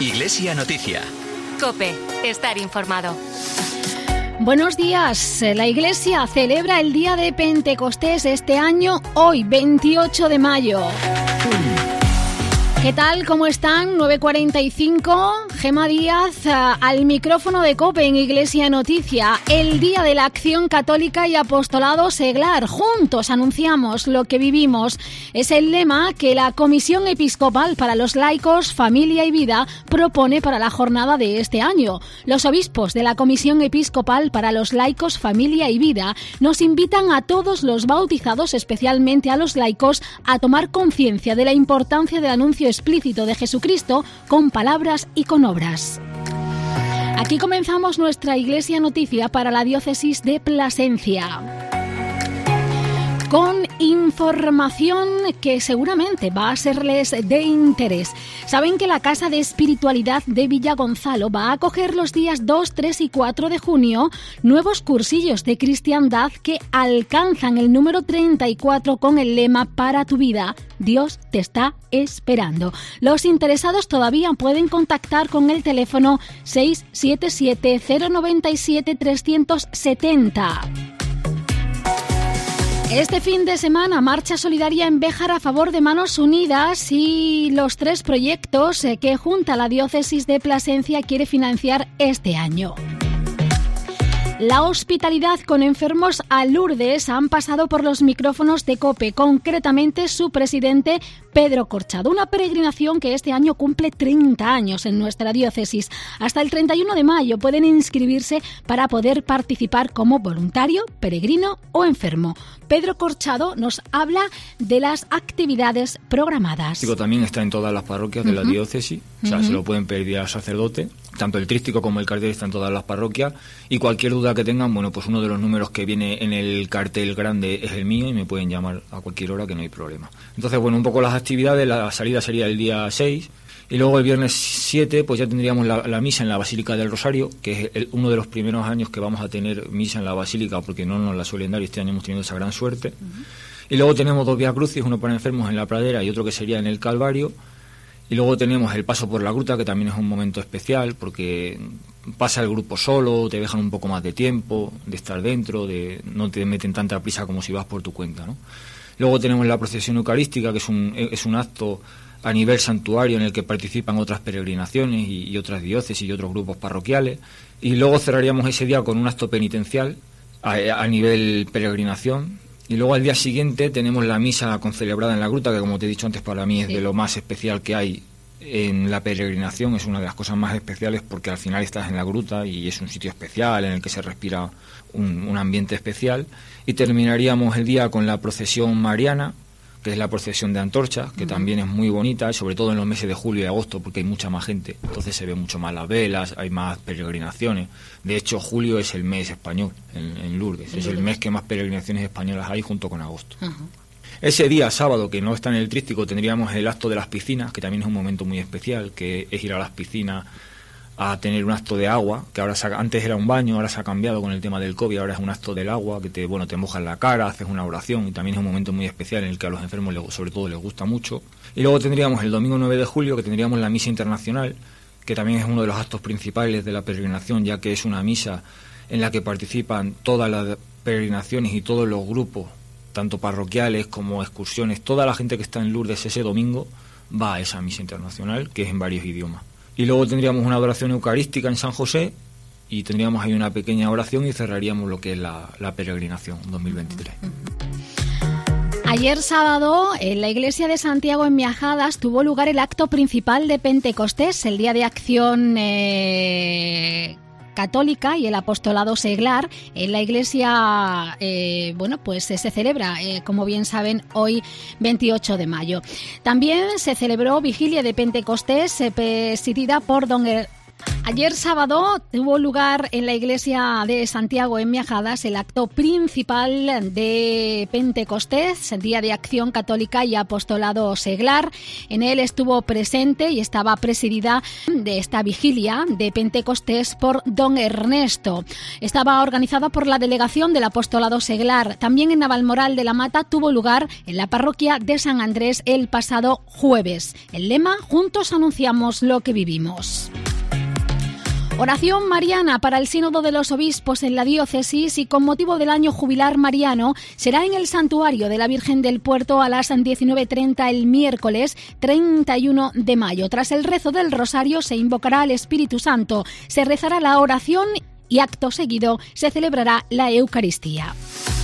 Iglesia Noticia. COPE. Estar informado. Buenos días. La Iglesia celebra el día de Pentecostés este año, hoy, 28 de mayo. ¿Qué tal? ¿Cómo están? 9:45. Gema Díaz al micrófono de COPE en Iglesia Noticia. El Día de la Acción Católica y Apostolado Seglar. Juntos anunciamos lo que vivimos. Es el lema que la Comisión Episcopal para los Laicos, Familia y Vida propone para la jornada de este año. Los obispos de la Comisión Episcopal para los Laicos, Familia y Vida nos invitan a todos los bautizados, especialmente a los laicos, a tomar conciencia de la importancia del anuncio explícito de Jesucristo con palabras y con obras. Aquí comenzamos nuestra Iglesia Noticia para la diócesis de Plasencia, con información que seguramente va a serles de interés. Saben que la Casa de Espiritualidad de Villagonzalo va a acoger los días 2, 3 y 4 de junio nuevos cursillos de cristiandad que alcanzan el número 34 con el lema Para tu vida, Dios te está esperando. Los interesados todavía pueden contactar con el teléfono 677 097 370. Este fin de semana, marcha solidaria en Béjar a favor de Manos Unidas y los 3 proyectos que junta la diócesis de Plasencia quiere financiar este año. La hospitalidad con enfermos a Lourdes han pasado por los micrófonos de COPE, concretamente su presidente Pedro Corchado. Una peregrinación que este año cumple 30 años en nuestra diócesis. Hasta el 31 de mayo pueden inscribirse para poder participar como voluntario, peregrino o enfermo. Pedro Corchado nos habla de las actividades programadas. También está en todas las parroquias de la diócesis, o sea, se lo pueden pedir al sacerdote. Tanto el tríptico como el cartel están en todas las parroquias, y cualquier duda que tengan, bueno, pues uno de los números que viene en el cartel grande es el mío y me pueden llamar a cualquier hora, que no hay problema. Entonces, bueno, un poco las actividades, la salida sería el día 6 y luego el viernes 7 pues ya tendríamos la misa en la Basílica del Rosario, que es uno de los primeros años que vamos a tener misa en la Basílica, porque no nos la suelen dar y este año hemos tenido esa gran suerte. Y luego tenemos 2 Vía Crucis, uno para enfermos en la Pradera y otro que sería en el Calvario. Y luego tenemos el paso por la gruta, que también es un momento especial porque pasa el grupo solo, te dejan un poco más de tiempo de estar dentro, no te meten tanta prisa como si vas por tu cuenta, ¿no? Luego tenemos la procesión eucarística, que es un acto a nivel santuario en el que participan otras peregrinaciones y otras diócesis y otros grupos parroquiales. Y luego cerraríamos ese día con un acto penitencial a nivel peregrinación. Y luego al día siguiente tenemos la misa concelebrada en la gruta, que como te he dicho antes, para mí es de lo más especial que hay en la peregrinación. Es una de las cosas más especiales porque al final estás en la gruta y es un sitio especial en el que se respira un ambiente especial. Y terminaríamos el día con la procesión mariana, que es la procesión de antorchas, que también es muy bonita, y sobre todo en los meses de julio y agosto, porque hay mucha más gente, entonces se ve mucho más las velas, hay más peregrinaciones. De hecho, julio es el mes español en Lourdes, es el mes que más peregrinaciones españolas hay junto con agosto. Ese día, sábado, que no está en el tríptico, tendríamos el acto de las piscinas, que también es un momento muy especial, que es ir a las piscinas a tener un acto de agua, que ahora antes era un baño, ahora se ha cambiado con el tema del COVID, ahora es un acto del agua, que te mojas la cara, haces una oración, y también es un momento muy especial en el que a los enfermos sobre todo les gusta mucho. Y luego tendríamos el domingo 9 de julio, que tendríamos la misa internacional, que también es uno de los actos principales de la peregrinación, ya que es una misa en la que participan todas las peregrinaciones y todos los grupos, tanto parroquiales como excursiones. Toda la gente que está en Lourdes ese domingo va a esa misa internacional, que es en varios idiomas. Y luego tendríamos una adoración eucarística en San José y tendríamos ahí una pequeña oración y cerraríamos lo que es la peregrinación 2023. Ayer sábado, en la iglesia de Santiago en Miajadas, tuvo lugar el acto principal de Pentecostés, el Día de Acción Católica y el Apostolado Seglar. En la iglesia, pues se celebra, como bien saben, hoy 28 de mayo. También se celebró Vigilia de Pentecostés, presidida por don Ayer sábado tuvo lugar en la iglesia de Santiago en Miajadas el acto principal de Pentecostés, Día de Acción Católica y Apostolado Seglar. En él estuvo presente y estaba presidida de esta vigilia de Pentecostés por don Ernesto. Estaba organizada por la delegación del Apostolado Seglar. También en Navalmoral de la Mata tuvo lugar en la parroquia de San Andrés el pasado jueves. El lema: juntos anunciamos lo que vivimos. Oración mariana para el Sínodo de los Obispos en la diócesis y con motivo del año jubilar mariano será en el Santuario de la Virgen del Puerto a las 19:30 el miércoles 31 de mayo. Tras el rezo del rosario se invocará al Espíritu Santo, se rezará la oración y acto seguido se celebrará la Eucaristía.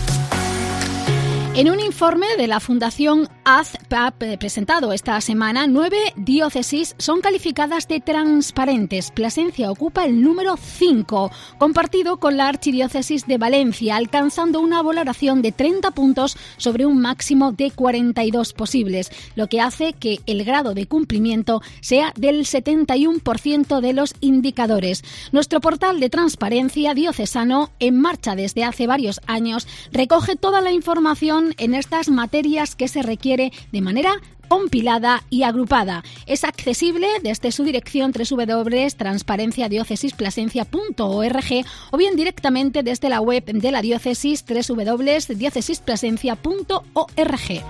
En un informe de la Fundación AZPAP presentado esta semana, 9 diócesis son calificadas de transparentes. Plasencia ocupa el número 5, compartido con la Archidiócesis de Valencia, alcanzando una valoración de 30 puntos sobre un máximo de 42 posibles, lo que hace que el grado de cumplimiento sea del 71% de los indicadores. Nuestro portal de transparencia diocesano, en marcha desde hace varios años, recoge toda la información en estas materias que se requiere de manera compilada y agrupada. Es accesible desde su dirección www.transparenciadiocesisplasencia.org o bien directamente desde la web de la diócesis www.diocesisplasencia.org.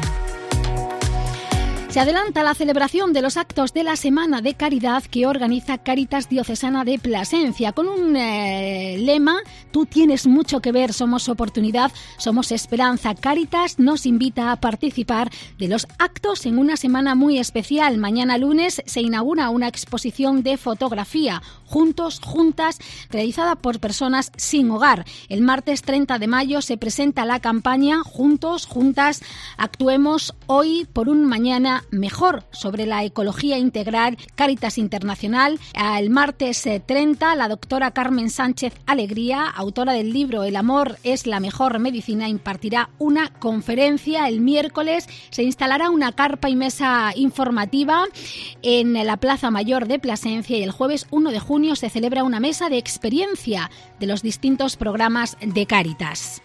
Se adelanta la celebración de los actos de la Semana de Caridad que organiza Cáritas Diocesana de Plasencia con un lema: tú tienes mucho que ver, somos oportunidad, somos esperanza. Cáritas nos invita a participar de los actos en una semana muy especial. Mañana lunes se inaugura una exposición de fotografía, Juntos, Juntas, realizada por personas sin hogar. El martes 30 de mayo se presenta la campaña Juntos, Juntas, actuemos hoy por un mañana mejor, sobre la ecología integral, Cáritas Internacional. El martes 30, la doctora Carmen Sánchez Alegría, autora del libro El amor es la mejor medicina, impartirá una conferencia. El miércoles se instalará una carpa y mesa informativa en la Plaza Mayor de Plasencia y el jueves 1 de junio se celebra una mesa de experiencia de los distintos programas de Cáritas.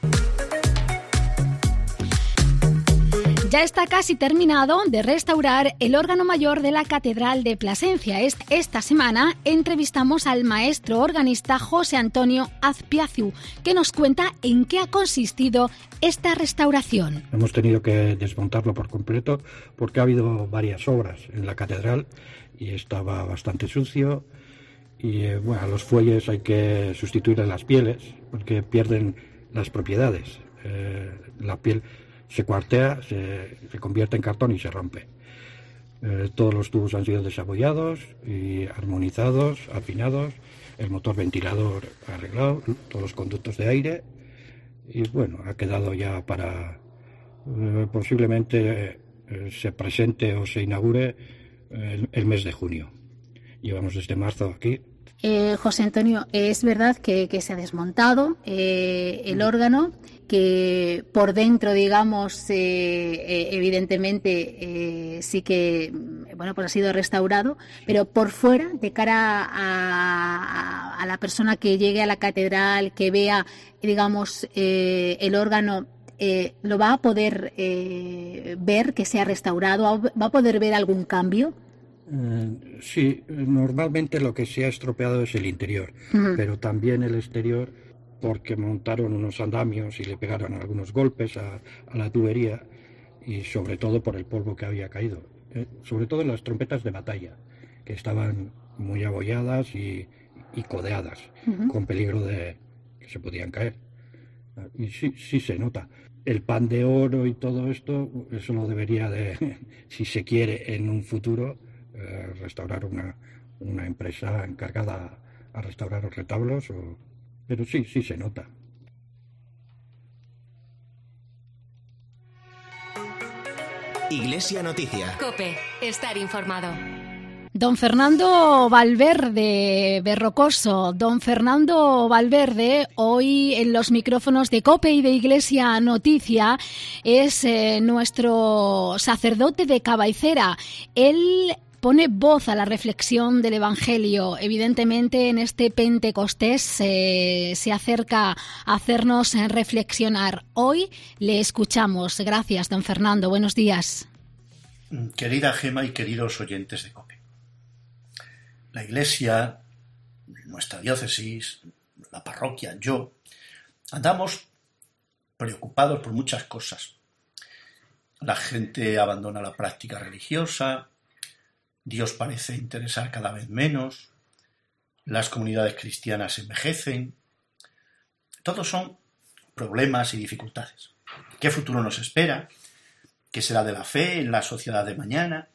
Ya está casi terminado de restaurar el órgano mayor de la Catedral de Plasencia. Esta semana entrevistamos al maestro organista José Antonio Azpiazu, que nos cuenta en qué ha consistido esta restauración. Hemos tenido que desmontarlo por completo porque ha habido varias obras en la catedral y estaba bastante sucio. Y bueno, a los fuelles hay que sustituirle las pieles porque pierden las propiedades. La piel se cuartea, se convierte en cartón y se rompe. Todos los tubos han sido desabollados y armonizados, afinados, el motor ventilador arreglado, todos los conductos de aire y bueno, ha quedado ya para posiblemente se presente o se inaugure el mes de junio. Llevamos desde marzo aquí. José Antonio, es verdad que se ha desmontado el órgano, que por dentro, digamos, evidentemente sí que bueno, pues ha sido restaurado, pero por fuera, de cara a la persona que llegue a la catedral, que vea, digamos, el órgano, ¿lo va a poder ver que se ha restaurado? ¿Va a poder ver algún cambio? Sí, normalmente lo que se ha estropeado es el interior, pero también el exterior, porque montaron unos andamios y le pegaron algunos golpes a la tubería y sobre todo por el polvo que había caído, sobre todo en las trompetas de batalla, que estaban muy abolladas y codeadas, con peligro de que se podían caer. Y sí se nota. El pan de oro y todo esto, eso no debería de, si se quiere en un futuro, restaurar una empresa encargada a restaurar los retablos, pero sí se nota. Iglesia Noticia. COPE, estar informado. Don Fernando Valverde Berrocoso, don Fernando Valverde, hoy en los micrófonos de COPE y de Iglesia Noticia, es nuestro sacerdote de cabecera. Él pone voz a la reflexión del Evangelio. Evidentemente, en este Pentecostés se acerca a hacernos reflexionar. Hoy le escuchamos. Gracias, don Fernando. Buenos días. Querida Gema y queridos oyentes de COPE. La Iglesia, nuestra diócesis, la parroquia, yo, andamos preocupados por muchas cosas. La gente abandona la práctica religiosa, Dios parece interesar cada vez menos, las comunidades cristianas envejecen. Todos son problemas y dificultades. ¿Qué futuro nos espera? ¿Qué será de la fe en la sociedad de mañana?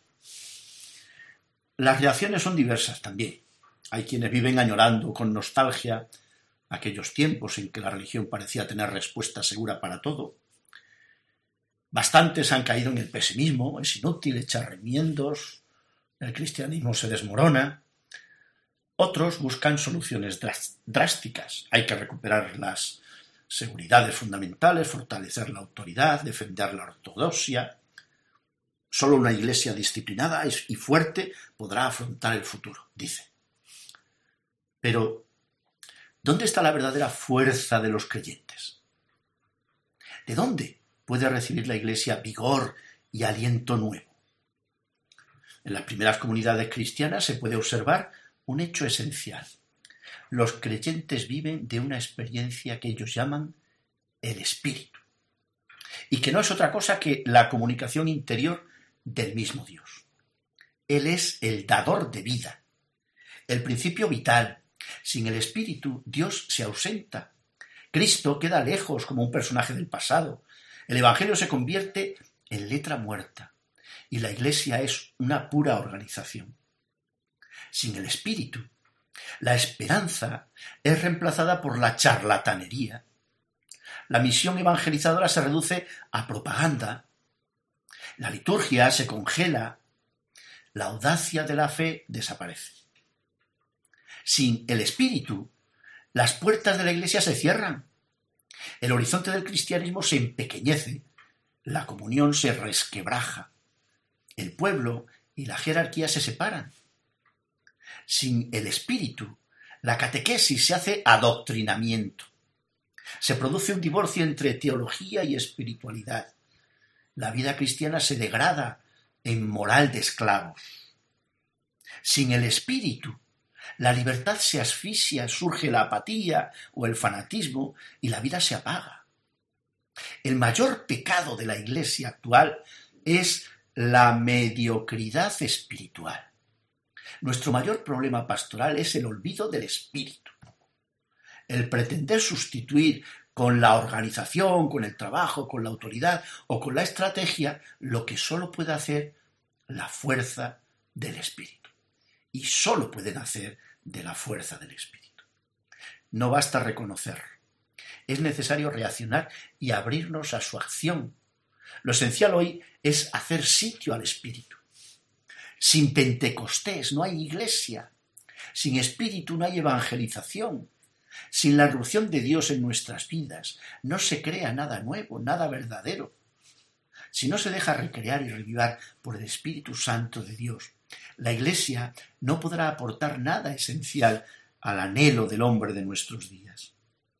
Las reacciones son diversas también. Hay quienes viven añorando con nostalgia aquellos tiempos en que la religión parecía tener respuesta segura para todo. Bastantes han caído en el pesimismo, es inútil echar remiendos, el cristianismo se desmorona. Otros buscan soluciones drásticas. Hay que recuperar las seguridades fundamentales, fortalecer la autoridad, defender la ortodoxia. Solo una iglesia disciplinada y fuerte podrá afrontar el futuro, dice. Pero, ¿dónde está la verdadera fuerza de los creyentes? ¿De dónde puede recibir la Iglesia vigor y aliento nuevo? En las primeras comunidades cristianas se puede observar un hecho esencial. Los creyentes viven de una experiencia que ellos llaman el Espíritu, y que no es otra cosa que la comunicación interior del mismo Dios. Él es el dador de vida, el principio vital. Sin el Espíritu, Dios se ausenta. Cristo queda lejos como un personaje del pasado. El Evangelio se convierte en letra muerta y la Iglesia es una pura organización. Sin el Espíritu, la esperanza es reemplazada por la charlatanería. La misión evangelizadora se reduce a propaganda. La liturgia se congela. La audacia de la fe desaparece. Sin el Espíritu, las puertas de la Iglesia se cierran. El horizonte del cristianismo se empequeñece. La comunión se resquebraja. El pueblo y la jerarquía se separan. Sin el Espíritu, la catequesis se hace adoctrinamiento. Se produce un divorcio entre teología y espiritualidad. La vida cristiana se degrada en moral de esclavos. Sin el Espíritu, la libertad se asfixia, surge la apatía o el fanatismo y la vida se apaga. El mayor pecado de la Iglesia actual es la mediocridad espiritual. Nuestro mayor problema pastoral es el olvido del Espíritu. El pretender sustituir con la organización, con el trabajo, con la autoridad o con la estrategia lo que solo puede hacer la fuerza del Espíritu. Y solo puede nacer de la fuerza del Espíritu. No basta reconocerlo. Es necesario reaccionar y abrirnos a su acción. Lo esencial hoy es hacer sitio al Espíritu. Sin Pentecostés no hay iglesia. Sin Espíritu no hay evangelización. Sin la irrupción de Dios en nuestras vidas no se crea nada nuevo, nada verdadero. Si no se deja recrear y revivar por el Espíritu Santo de Dios, la Iglesia no podrá aportar nada esencial al anhelo del hombre de nuestros días.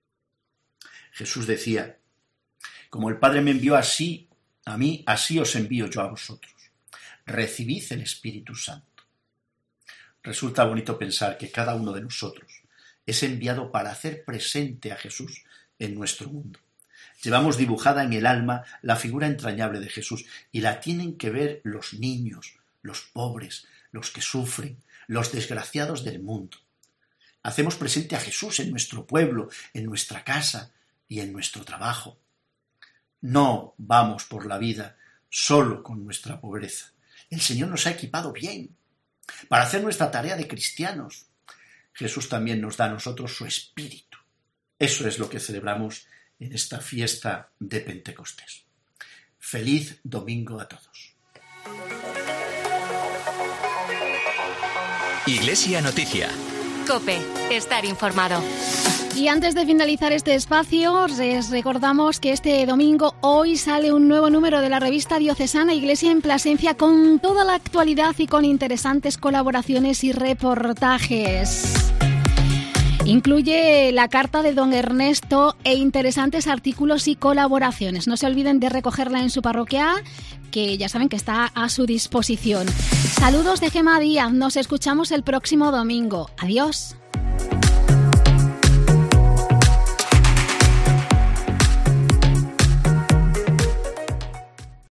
Jesús decía: como el Padre me envió así a mí, así os envío yo a vosotros. Recibid el Espíritu Santo. Resulta bonito pensar que cada uno de nosotros es enviado para hacer presente a Jesús en nuestro mundo. Llevamos dibujada en el alma la figura entrañable de Jesús y la tienen que ver los niños, los pobres, los que sufren, los desgraciados del mundo. Hacemos presente a Jesús en nuestro pueblo, en nuestra casa y en nuestro trabajo. No vamos por la vida solo con nuestra pobreza. El Señor nos ha equipado bien para hacer nuestra tarea de cristianos. Jesús también nos da a nosotros su Espíritu. Eso es lo que celebramos en esta fiesta de Pentecostés. Feliz domingo a todos. Iglesia Noticia. COPE. Estar informado. Y antes de finalizar este espacio, les recordamos que este domingo, hoy, sale un nuevo número de la revista diocesana Iglesia en Plasencia con toda la actualidad y con interesantes colaboraciones y reportajes. Incluye la carta de don Ernesto e interesantes artículos y colaboraciones. No se olviden de recogerla en su parroquia, que ya saben que está a su disposición. Saludos de Gemma Díaz. Nos escuchamos el próximo domingo. Adiós.